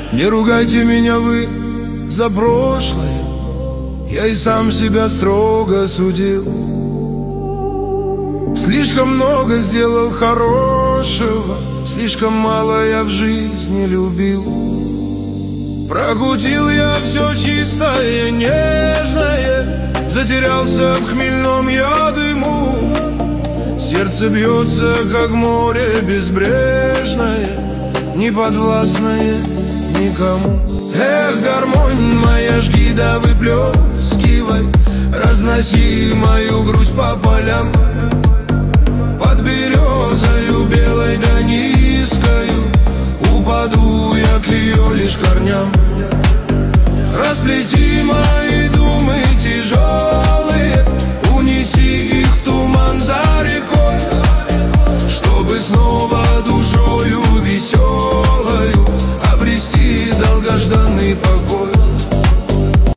Не ругайте меня вы за прошлое, я и сам себя строго судил. Слишком много сделал хорошего, слишком мало я в жизни любил. Прокутил я все чистое, нежное, затерялся в хмельном я дыму. Сердце бьется, как море безбрежное, неподвластное никому. Эх, гармонь моя, жги да выплескивай, разноси мою грусть по полям. Под березою белой да низкою упаду я к ее лишь корням. Расплети